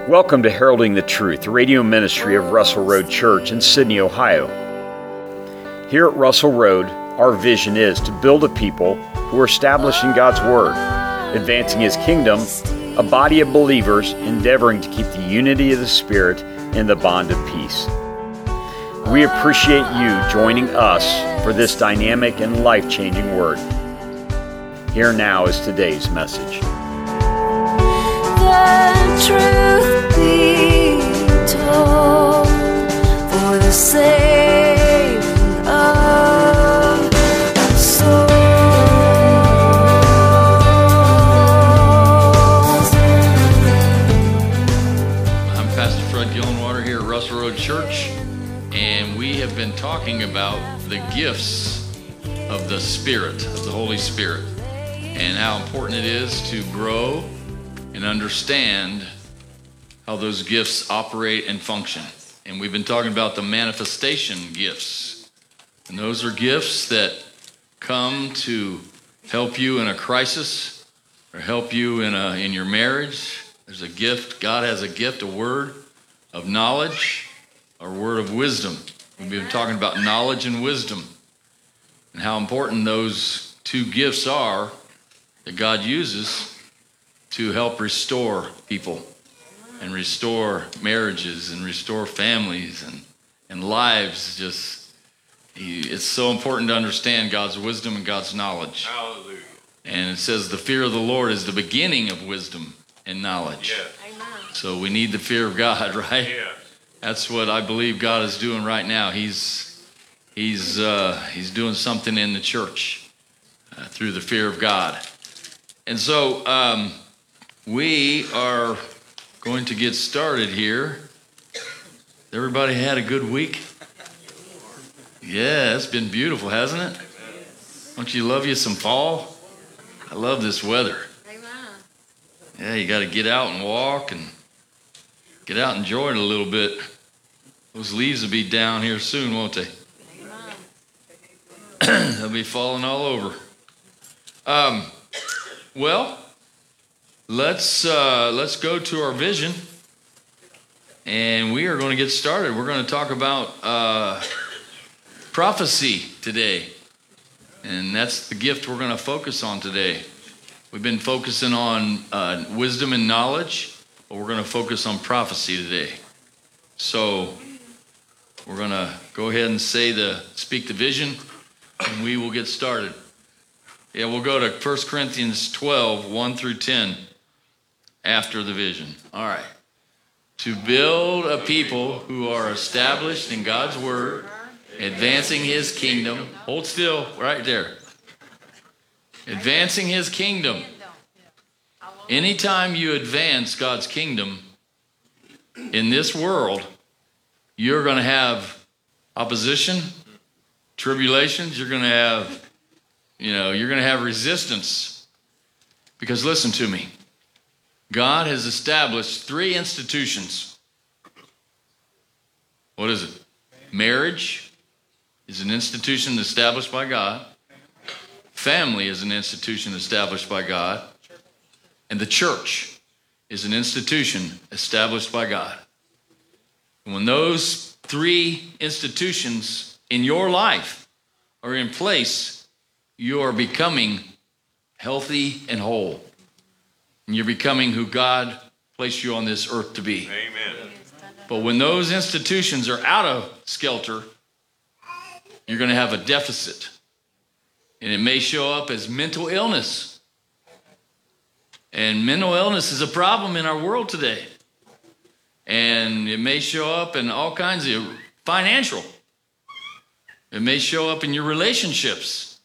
Welcome to Heralding the Truth, the radio ministry of Russell Road Church in Sydney, Ohio. Here at Russell Road, our vision is to build a people who are establishing God's Word, advancing His kingdom, a body of believers endeavoring to keep the unity of the Spirit in the bond of peace. We appreciate you joining us for this dynamic and life-changing Word. Here now is today's message. The truth be told, for the saving of souls. I'm Pastor Fred Gillenwater here at Russell Road Church, and we have been talking about the gifts of the Spirit, of the Holy Spirit, and how important it is to grow and understand how those gifts operate and function. And we've been talking about the manifestation gifts. And those are gifts that come to help you in a crisis or help you in your marriage. There's a gift. God has a gift, a word of knowledge, or word of wisdom. We've been talking about knowledge and wisdom and how important those two gifts are that God uses to help restore people and restore marriages and restore families and lives. It's so important to understand God's wisdom and God's knowledge. Hallelujah. And it says the fear of the Lord is the beginning of wisdom and knowledge. Yeah. Amen. So we need the fear of God, right? Yeah. That's what I believe God is doing right now. He's doing something in the church through the fear of God. And so we are going to get started here. Everybody had a good week? Yeah, it's been beautiful, hasn't it? Don't you love you some fall? I love this weather. Amen. Yeah, you got to get out and walk and get out and enjoy it a little bit. Those leaves will be down here soon, won't they? Amen. They'll be falling all over. Well, let's go to our vision, and we are going to get started. We're going to talk about prophecy today, and that's the gift we're going to focus on today. We've been focusing on wisdom and knowledge, but we're going to focus on prophecy today. So we're going to go ahead and speak the vision, and we will get started. Yeah, we'll go to 1 Corinthians 12, 1 through 10, after the vision. All right. To build a people who are established in God's word, advancing His kingdom. Hold still, right there. Advancing His kingdom. Anytime you advance God's kingdom in this world, you're going to have opposition, tribulations. You're going to have resistance. Because listen to me. God has established 3 institutions. What is it? Marriage is an institution established by God. Family is an institution established by God. And the church is an institution established by God. And when those 3 institutions in your life are in place, you are becoming healthy and whole. And you're becoming who God placed you on this earth to be. Amen. But when those institutions are out of skelter, you're going to have a deficit. And it may show up as mental illness. And mental illness is a problem in our world today. And it may show up in all kinds of financial. It may show up in your relationships.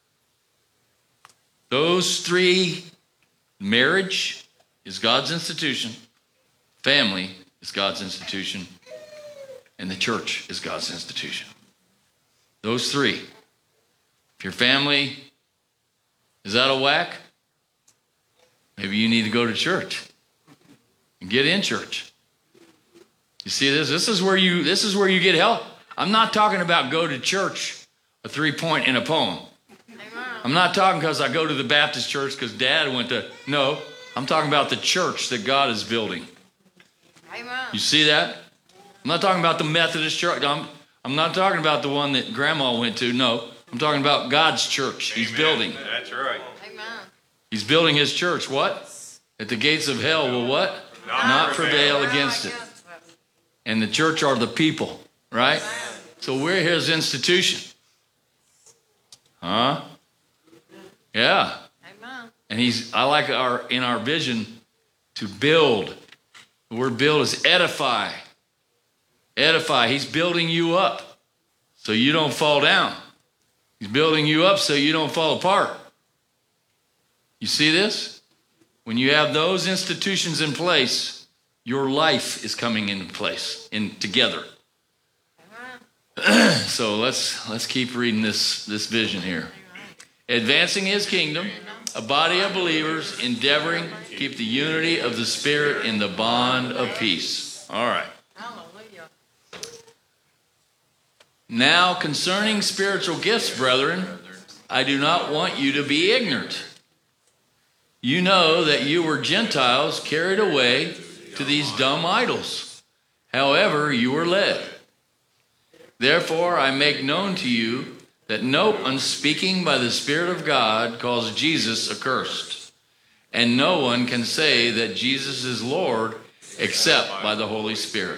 Those 3, marriage is God's institution, family is God's institution, and the church is God's institution. Those 3. If your family is out of whack, maybe you need to go to church and get in church. You see this? This is where you get help. I'm not talking about go to church, a 3-point in a poem. I'm not talking because I go to the Baptist church because Dad went to. No, I'm talking about the church that God is building. Amen. You see that? I'm not talking about the Methodist church. I'm not talking about the one that Grandma went to. No, I'm talking about God's church. He's building. That's right. Amen. He's building his church. What? That the gates of hell will what? Not prevail against it. And the church are the people, right? So we're his institution. Huh? Yeah. Amen. And I like in our vision to build. The word build is edify. Edify. He's building you up so you don't fall down. He's building you up so you don't fall apart. You see this? When you have those institutions in place, your life is coming into place, together. So let's keep reading this vision here. Advancing his kingdom, a body of believers endeavoring to keep the unity of the Spirit in the bond of peace. All right. Hallelujah. Now concerning spiritual gifts, brethren, I do not want you to be ignorant. You know that you were Gentiles carried away to these dumb idols. However, you were led. Therefore, I make known to you that no one speaking by the Spirit of God calls Jesus accursed. And no one can say that Jesus is Lord except by the Holy Spirit.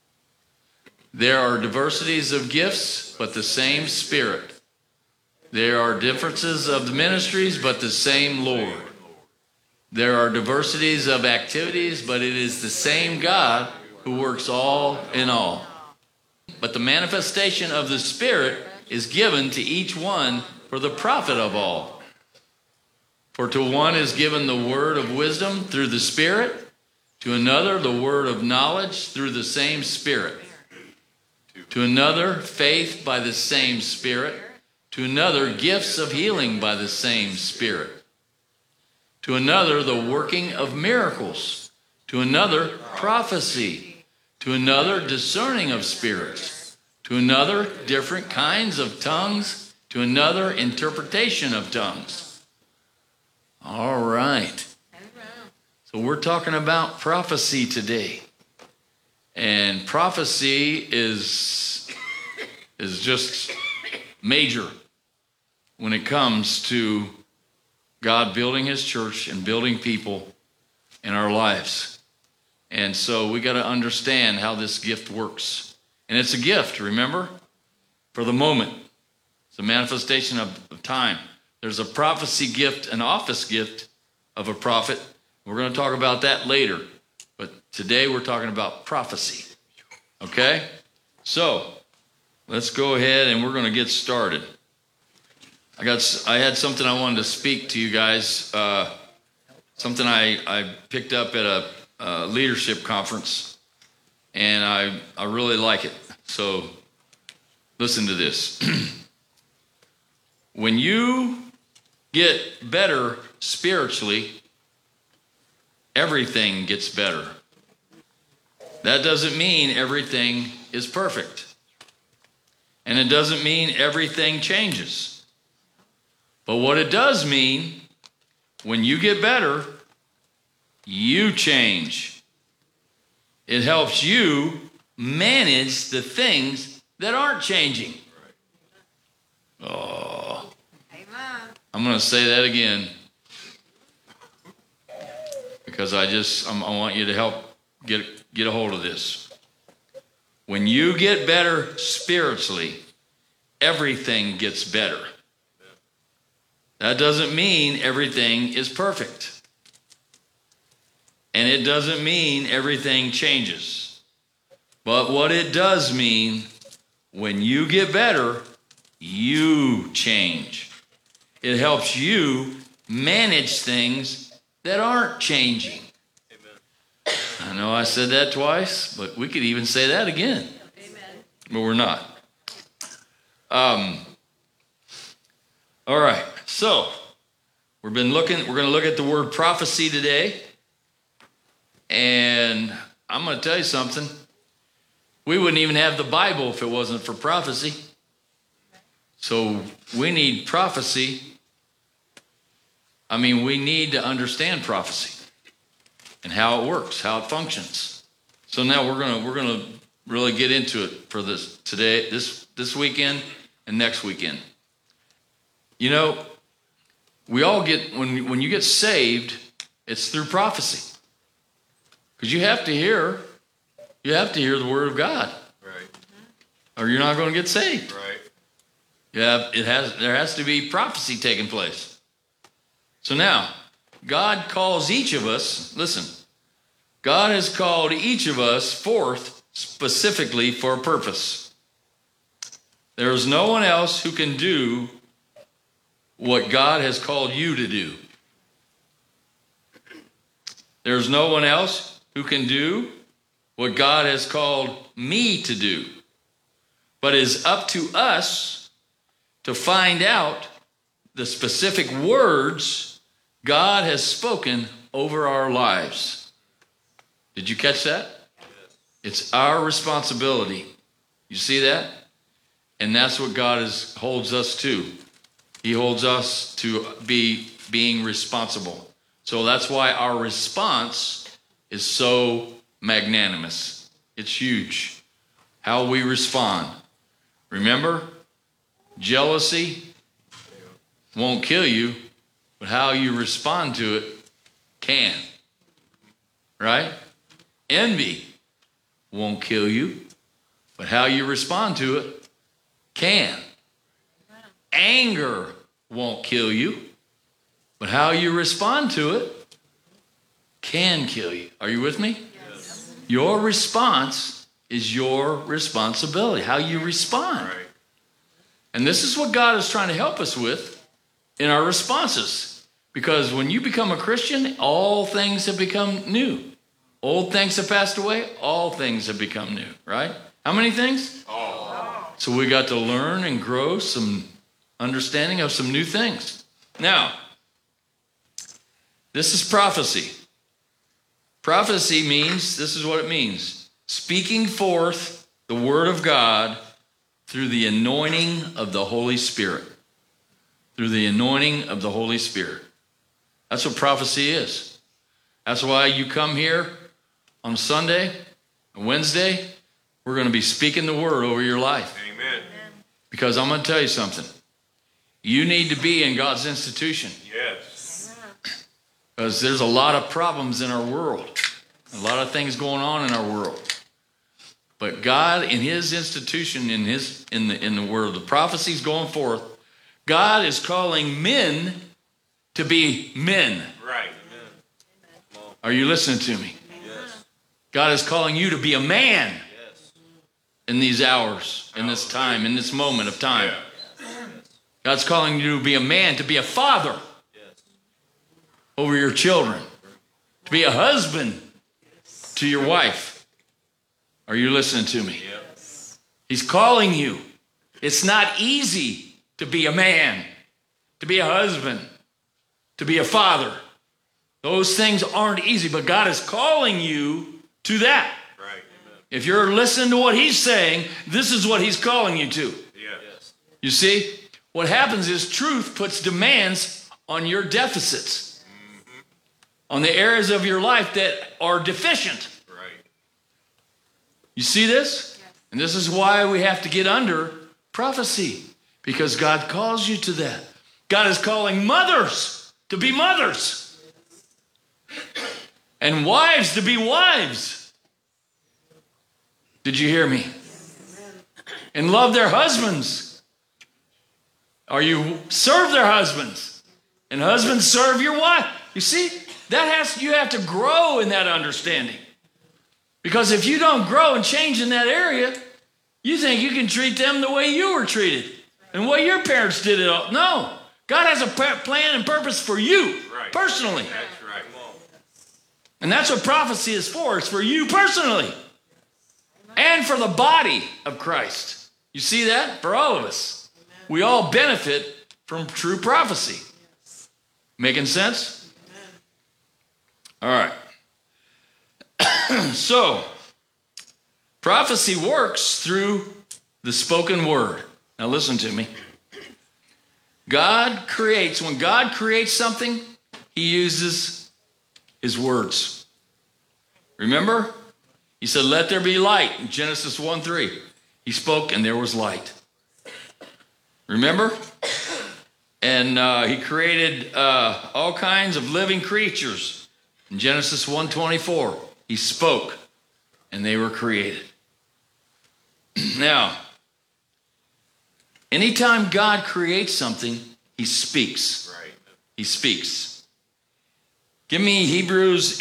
There are diversities of gifts, but the same Spirit. There are differences of the ministries, but the same Lord. There are diversities of activities, but it is the same God who works all in all. But the manifestation of the Spirit is given to each one for the profit of all. For to one is given the word of wisdom through the Spirit, to another the word of knowledge through the same Spirit, to another faith by the same Spirit, to another gifts of healing by the same Spirit, to another the working of miracles, to another prophecy, to another discerning of spirits, to another different kinds of tongues, to another interpretation of tongues. All right. So we're talking about prophecy today. And prophecy is just major when it comes to God building his church and building people in our lives. And so we got to understand how this gift works. And it's a gift, remember? For the moment. It's a manifestation of time. There's a prophecy gift, an office gift of a prophet. We're going to talk about that later. But today we're talking about prophecy. Okay? So, let's go ahead and we're going to get started. I had something I wanted to speak to you guys. Something I picked up at a leadership conference. And I really like it. So, listen to this. When you get better spiritually, everything gets better. That doesn't mean everything is perfect. And it doesn't mean everything changes. But what it does mean, when you get better, you change. It helps you manage the things that aren't changing. Oh, Amen. I'm going to say that again. Because I want you to help get a hold of this. When you get better spiritually, everything gets better. That doesn't mean everything is perfect. And it doesn't mean everything changes. But what it does mean, when you get better, you change. It helps you manage things that aren't changing. Amen. I know I said that twice, but we could even say that again. Amen. But we're not. All right. So, we're going to look at the word prophecy today. And I'm going to tell you something. We wouldn't even have the Bible if it wasn't for prophecy. So, we need prophecy. We need to understand prophecy and how it works, how it functions. So now we're gonna really get into it for this today, this weekend and next weekend. You know, we all get when you get saved, it's through prophecy. Because you have to hear the word of God. Right. Or you're not going to get saved. Right. Yeah, there has to be prophecy taking place. So now, God calls each of us, listen, God has called each of us forth specifically for a purpose. There is no one else who can do what God has called you to do. There's no one else who can do what God has called me to do. But it is up to us to find out the specific words God has spoken over our lives. Did you catch that? It's our responsibility. You see that? And that's what God holds us to. He holds us to being responsible. So that's why our response is so magnanimous. It's huge. How we respond. Remember, jealousy won't kill you, but how you respond to it can. Right? Envy won't kill you, but how you respond to it can. Anger won't kill you, but how you respond to it can kill you. Are you with me? Yes. Your response is your responsibility, how you respond. Right. And this is what God is trying to help us with in our responses. Because when you become a Christian, all things have become new. Old things have passed away, all things have become new, right? How many things? All. So we got to learn and grow some understanding of some new things. Now, this is prophecy. Prophecy means, this is what it means, speaking forth the word of God through the anointing of the Holy Spirit. Through the anointing of the Holy Spirit. That's what prophecy is. That's why you come here on Sunday and Wednesday, we're going to be speaking the word over your life. Amen. Because I'm going to tell you something. You need to be in God's institution. Yes. Because there's a lot of problems in our world. A lot of things going on in our world. But God, in his institution, in the word, the prophecies going forth, God is calling men to be men. Right. Are you listening to me? Yes. God is calling you to be a man Yes. in these hours, in this time, in this moment of time. Yeah. God's calling you to be a man, to be a father Yes. over your children, to be a husband to your wife. Are you listening to me? Yep. He's calling you. It's not easy to be a man, to be a husband, to be a father. Those things aren't easy, but God is calling you to that. Right. Amen. If you're listening to what he's saying, this is what he's calling you to. Yes. You see, what happens is truth puts demands on your deficits, on the areas of your life that are deficient. Right. You see this? And this is why we have to get under prophecy, because God calls you to that. God is calling mothers to be mothers and wives to be wives. Did you hear me? And love their husbands. Or you serve their husbands, and husbands serve your wife. You see, you have to grow in that understanding. Because if you don't grow and change in that area, you think you can treat them the way you were treated and what your parents did it all. No, God has a plan and purpose for you personally. That's right. And that's what prophecy is for. It's for you personally and for the body of Christ. You see that? For all of us. We all benefit from true prophecy. Making sense? All right. So, prophecy works through the spoken word. Now listen to me. When God creates something, he uses his words. Remember? He said, let there be light. In Genesis 1:3, he spoke and there was light. Remember? And he created all kinds of living creatures. In Genesis 1:24, he spoke and they were created. Now, anytime God creates something, he speaks. Right. He speaks. Give me Hebrews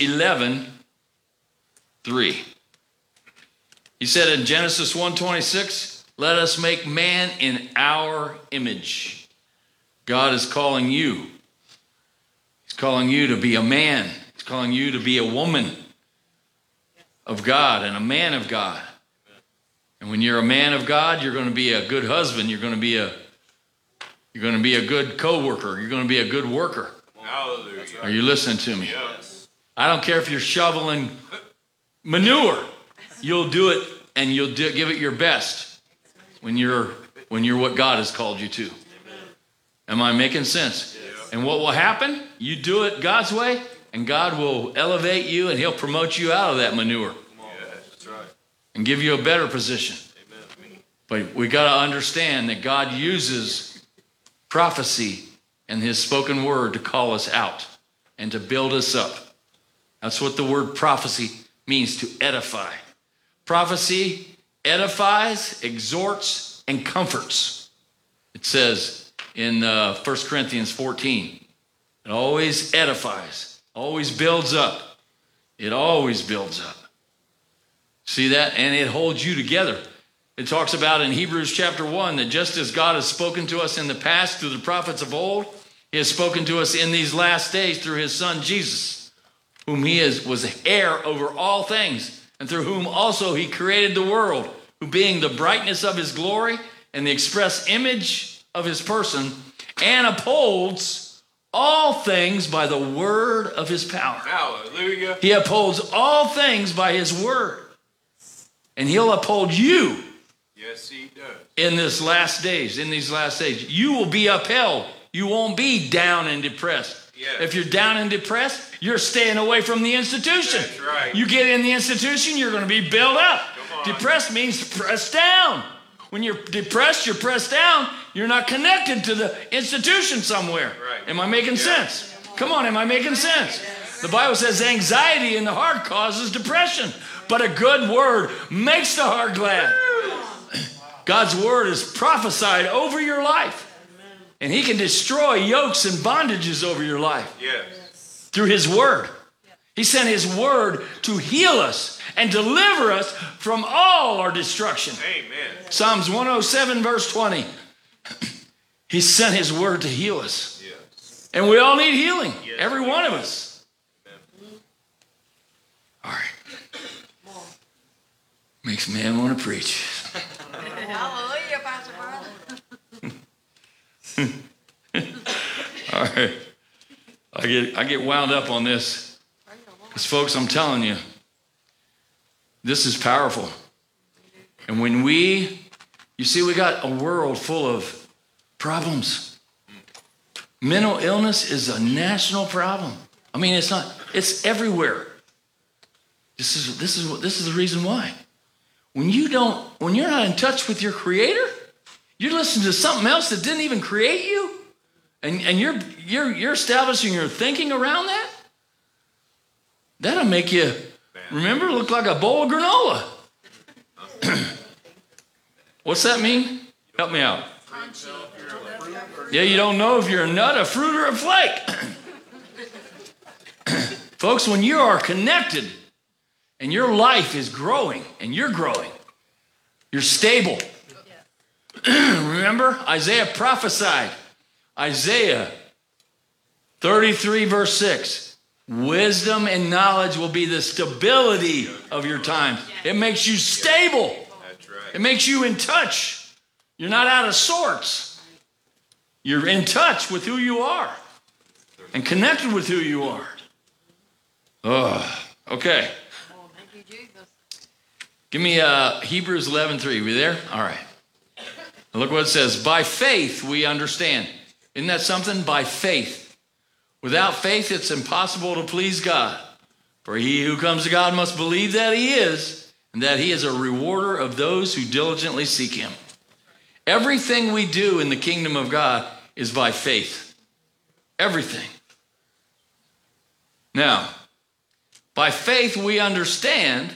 11:3. He said in Genesis 1:26, let us make man in our image. God is calling you. He's calling you to be a man. He's calling you to be a woman of God and a man of God. And when you're a man of God, you're going to be a good husband. You're going to be a good co-worker. You're going to be a good worker. Hallelujah. Are you listening to me? Yes. I don't care if you're shoveling manure. You'll do it and you'll give it your best when you're what God has called you to. Am I making sense? And what will happen? You do it God's way and God will elevate you and he'll promote you out of that manure. That's right. And give you a better position. Amen. But we got to understand that God uses prophecy and his spoken word to call us out and to build us up. That's what the word prophecy means, to edify. Prophecy edifies, exhorts, and comforts. It says in 1 Corinthians 14, it always edifies, always builds up. It always builds up. See that? And it holds you together. It talks about in Hebrews chapter 1 that just as God has spoken to us in the past through the prophets of old, he has spoken to us in these last days through his son Jesus, whom was heir over all things, and through whom also he created the world, who being the brightness of his glory and the express image of his person, and upholds all things by the word of his power. Hallelujah. He upholds all things by his word. And he'll uphold you Yes, he does. in these last days. You will be upheld. You won't be down and depressed. Yes. If you're down and depressed, you're staying away from the institution. That's right. You get in the institution, you're going to be built up. Come on. Depressed means pressed down. When you're depressed, you're pressed down. You're not connected to the institution somewhere. Right. Am I making sense? Come on, am I making sense? The Bible says anxiety in the heart causes depression, but a good word makes the heart glad. God's word is prophesied over your life, and he can destroy yokes and bondages over your life Yes. through his word. He sent his word to heal us and deliver us from all our destruction. Amen. Psalms 107 verse 20. He sent his word to heal us. Yes. And we all need healing. Yes. Every one of us. All right. Makes man want to preach. Hallelujah, Pastor Brother. All right. I get wound up on this. Because folks, I'm telling you, this is powerful. And when you see, we got a world full of problems. Mental illness is a national problem. I mean, it's everywhere. This is the reason why. When you're not in touch with your creator, you're listening to something else that didn't even create you, and you're establishing your thinking around that. That'll make you, remember, look like a bowl of granola. What's that mean? Help me out. Yeah, you don't know if you're a nut, a fruit, or a flake. Folks, when you are connected and your life is growing and you're growing, you're stable. Remember, Isaiah prophesied. Isaiah 33 verse 6. Wisdom and knowledge will be the stability of your times. It makes you stable. That's right. It makes you in touch. You're not out of sorts. You're in touch with who you are and connected with who you are. Okay. Thank you, Jesus. Give me Hebrews 11:3. We there? All right. Look what it says. By faith we understand. Isn't that something? By faith. Without faith it's impossible to please God. For he who comes to God must believe that he is, and that he is a rewarder of those who diligently seek him. Everything we do in the kingdom of God is by faith. Everything. Now, by faith we understand,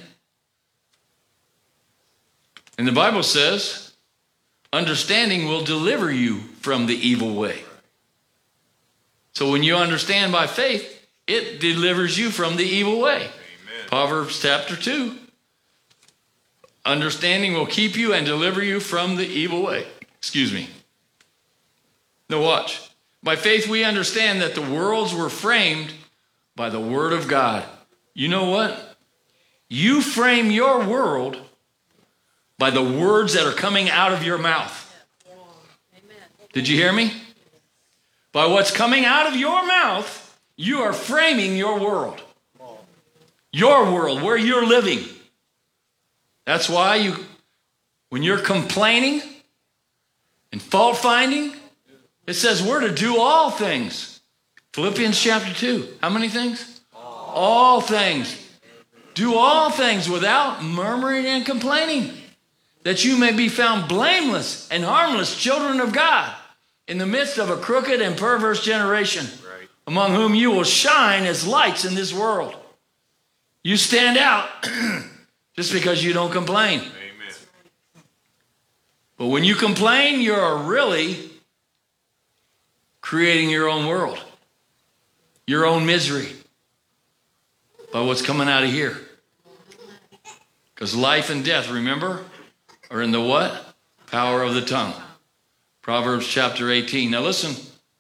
and the Bible says, understanding will deliver you from the evil way. So when you understand by faith, it delivers you from the evil way. Amen. Proverbs chapter 2. Understanding will keep you and deliver you from the evil way. Excuse me. Now watch. By faith we understand that the worlds were framed by the word of God. You know what? You frame your world by the words that are coming out of your mouth. Did you hear me? By what's coming out of your mouth, you are framing your world. Your world, where you're living. That's why when you're complaining and fault finding, it says we're to do all things. Philippians chapter 2. How many things? All things. Do all things without murmuring and complaining, that you may be found blameless and harmless children of God in the midst of a crooked and perverse generation, Right. among whom you will shine as lights in this world. You stand out just because you don't complain. Amen. But when you complain, you're really creating your own world, your own misery by what's coming out of here. Because life and death, remember, are in the what? Power of the tongue. Proverbs chapter 18. Now listen.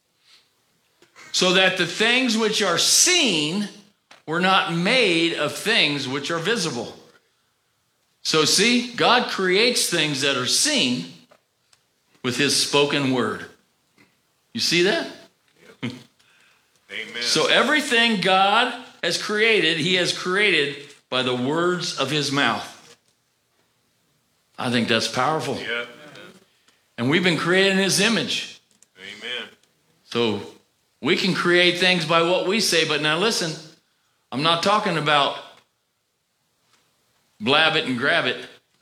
So that the things which are seen were not made of things which are visible. So see, God creates things that are seen with his spoken word. You see that? Amen. So everything God has created, he has created by the words of his mouth. I think that's powerful. Yeah. And we've been created in his image. Amen. So we can create things by what we say. But now listen, I'm not talking about blab it and grab it.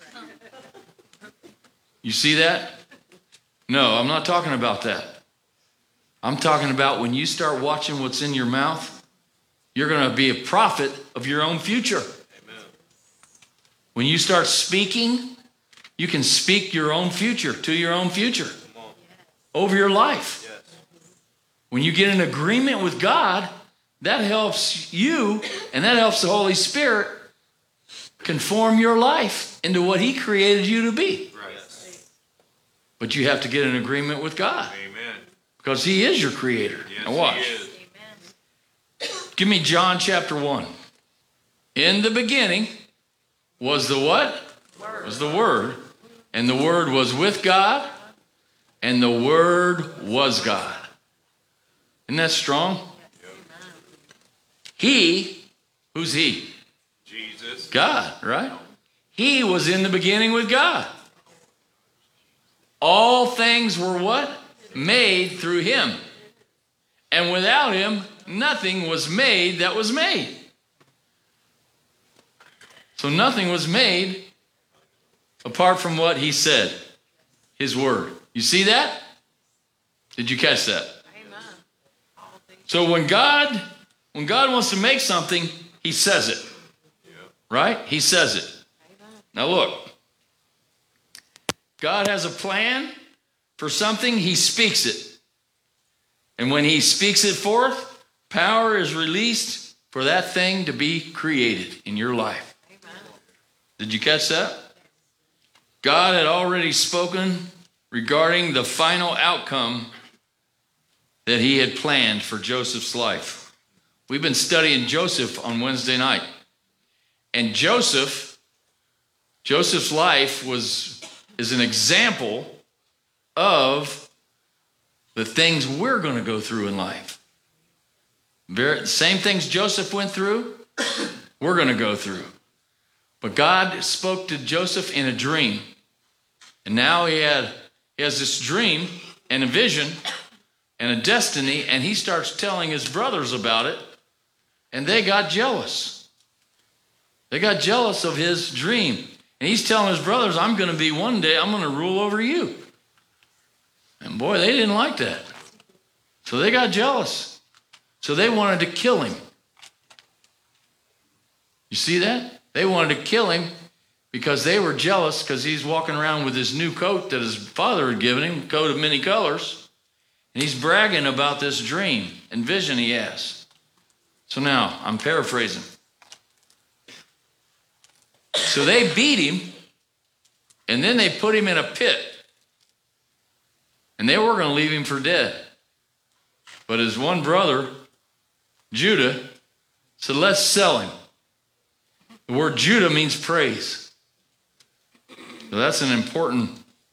You see that? No, I'm not talking about that. I'm talking about when you start watching what's in your mouth, you're going to be a prophet of your own future. Amen. When you start speaking, you can speak your own future to your own future Come on. over your life. Yes. When you get in agreement with God, that helps you and that helps the Holy Spirit conform your life into what he created you to be. Right. But you have to get in agreement with God Amen. because he is your creator. Yes, Now watch. he is. Give me John chapter 1. In the beginning was the what? Was the Word. And the Word was with God. And the Word was God. Isn't that strong? He, who's he? Jesus. God, right? He was in the beginning with God. All things were what? Made through him. And without him, nothing was made that was made. So nothing was made apart from what he said, his word. You see that? Did you catch that? Amen. So when God wants to make something, he says it. Right? He says it. Now look. God has a plan for something, he speaks it. And when he speaks it forth, power is released for that thing to be created in your life. Did you catch that? God had already spoken regarding the final outcome that he had planned for Joseph's life. We've been studying Joseph on Wednesday night. And Joseph's life is an example of the things we're going to go through in life. Same things Joseph went through, we're going to go through. But God spoke to Joseph in a dream. And now he has this dream and a vision and a destiny, and he starts telling his brothers about it, and they got jealous. They got jealous of his dream. And he's telling his brothers, I'm going to be one day, I'm going to rule over you. And boy, they didn't like that. So they got jealous. So they wanted to kill him. You see that? They wanted to kill him because they were jealous because he's walking around with his new coat that his father had given him, a coat of many colors. And he's bragging about this dream and vision he has. So now, I'm paraphrasing. So they beat him, and then they put him in a pit. And they were going to leave him for dead. But his one brother, Judah, said, let's sell him. The word Judah means praise. So that's an important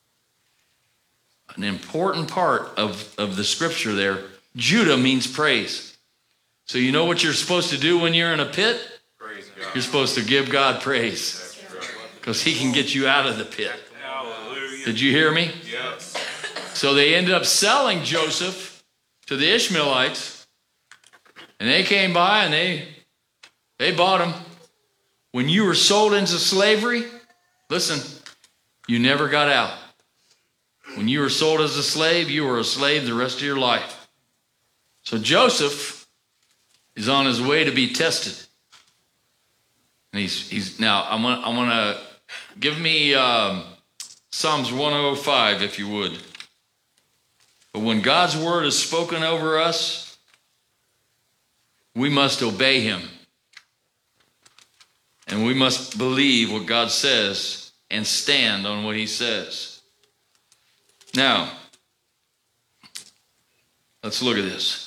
part of the scripture there. Judah means praise. So you know what you're supposed to do when you're in a pit? Praise God. You're supposed to give God praise. Because he can get you out of the pit. Hallelujah. Did you hear me? Yes. So they ended up selling Joseph to the Ishmaelites. And they came by and they bought him. When you were sold into slavery, listen, you never got out. When you were sold as a slave, you were a slave the rest of your life. So Joseph is on his way to be tested. And he's now, I want to give me Psalms 105, if you would. But when God's word is spoken over us, we must obey him. And we must believe what God says and stand on what he says. Now, let's look at this.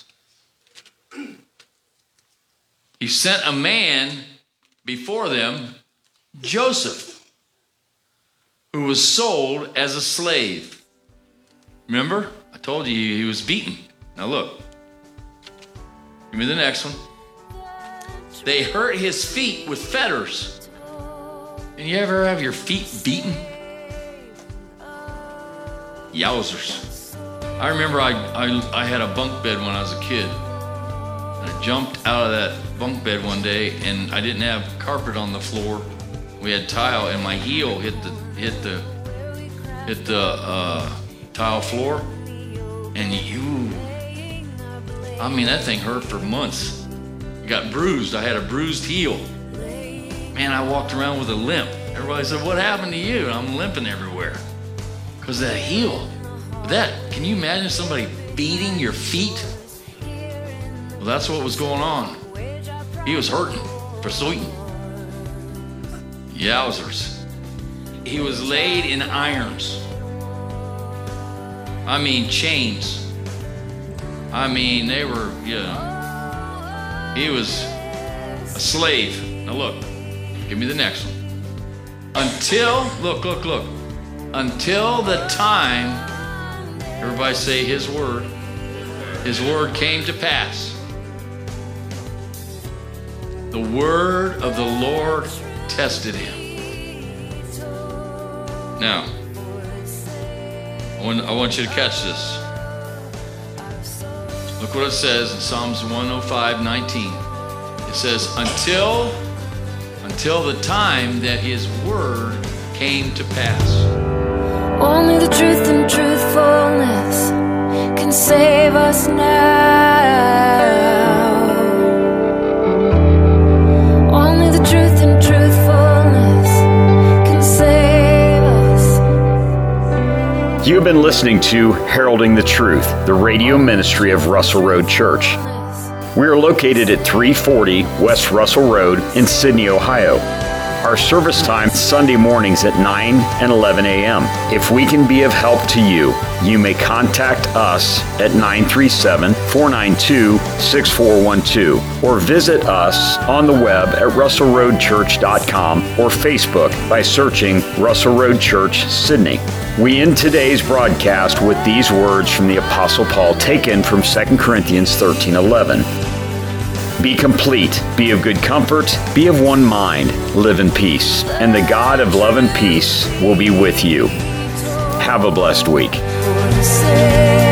He sent a man before them, Joseph, who was sold as a slave. Remember? I told you he was beaten. Now look. Give me the next one. They hurt his feet with fetters. And you ever have your feet beaten? Yowzers. I remember I had a bunk bed when I was a kid. And I jumped out of that bunk bed one day and I didn't have carpet on the floor. We had tile and my heel hit the tile floor. And that thing hurt for months. It got bruised. I had a bruised heel. Man, I walked around with a limp. Everybody said, what happened to you? And I'm limping everywhere. Because that heel. Can you imagine somebody beating your feet? Well, that's what was going on. He was hurting for certain. Yowzers. He was laid in irons. Chains. They were, he was a slave. Now look, give me the next one. Until the time, everybody say his word came to pass. The word of the Lord tested him. Now, I want you to catch this. Look what it says in Psalms 105:19. It says, until the time that his word came to pass. Only the truth and truthfulness can save us now. Only the truth and truthfulness can save us. You have been listening to Heralding the Truth, the radio ministry of Russell Road Church. We are located at 340 West Russell Road in Sydney, Ohio. Our service time is Sunday mornings at 9 and 11 a.m. If we can be of help to you, you may contact us at 937-492-6412 or visit us on the web at russellroadchurch.com or Facebook by searching Russell Road Church, Sydney. We end today's broadcast with these words from the Apostle Paul taken from 2 Corinthians 13:11. Be complete, be of good comfort, be of one mind, live in peace, and the God of love and peace will be with you. Have a blessed week.